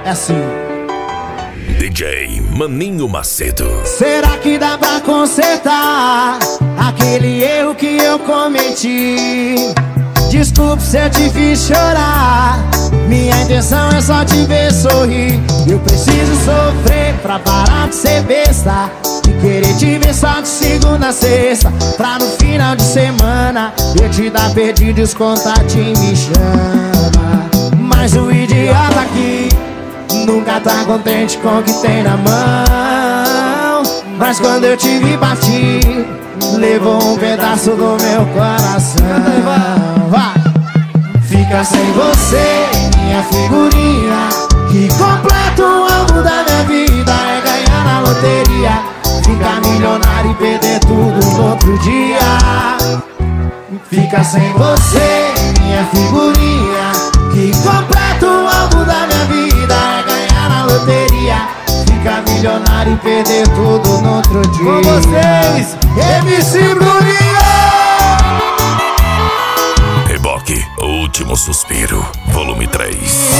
É assim. DJ Maninho Macedo. Será que dá pra consertar aquele erro que eu cometi? Desculpe se eu te fiz chorar. Minha intenção é só te ver sorrir. Eu preciso sofrer pra parar de ser besta e querer te ver só de segunda a sexta, pra no final de semana eu te dar perdido e os contatos me chama. Mas o idiota aqui nunca tá contente com o que tem na mão. Mas quando eu te vi partir, levou um pedaço do meu coração. Fica sem você, minha figurinha, que completa o álbum da minha vida. É ganhar na loteria, ficar milionário e perder tudo no outro dia. Fica sem você, minha figurinha, que completa o álbum da minha vida. É ganhar na loteria, ficar milionário e perder tudo no outro dia. Com vocês, MC Bruninho! Reboque, O Último Suspiro, volume 3.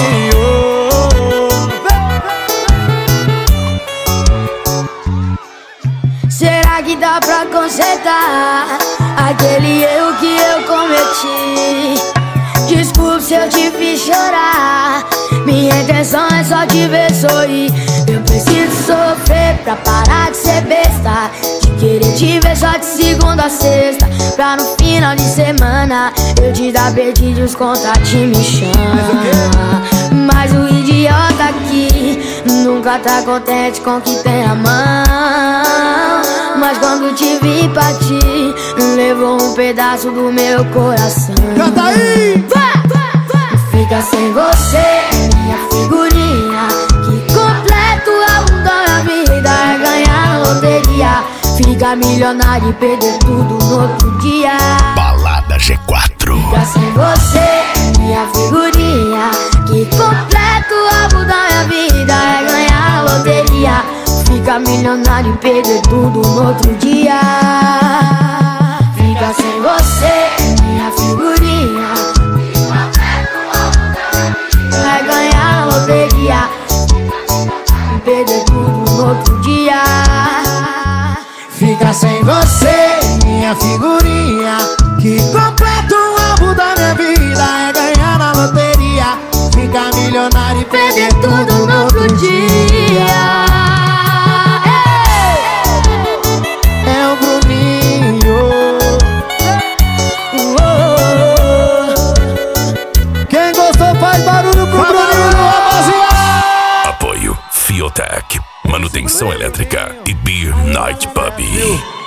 Será que dá pra consertar aquele erro que eu cometi? Desculpe se eu te fiz chorar. Minha intenção é só te ver sorrir. Eu preciso sofrer pra parar de ser besta, de querer te ver só de segunda a sexta, pra no final de semana eu te dar perdido e os contatos me chamam. Mas o idiota aqui nunca tá contente com o que tem na mão. Mas quando te vi partir, levou um pedaço do meu coração. Canta aí! Fica sem você, minha figurinha, que completa o álbum da minha vida. É ganhar na loteria, ficar milionário e perder tudo no outro dia. Balada G4. Fica sem você, minha figurinha, que completa o álbum da minha vida. É ganhar na loteria, ficar milionário e perder tudo no outro dia. Fica sem você, minha figurinha, vai ganhar na loteria e perder tudo no outro dia. Fica sem você, minha figurinha, que completa o álbum da minha vida. É ganhar na loteria, ficar milionário e perder tudo no outro dia. É o Bruninho. Quem gostou faz barulho pro Bruninho, rapaziada. Apoio Fiotec, manutenção elétrica e Beer Night Pub.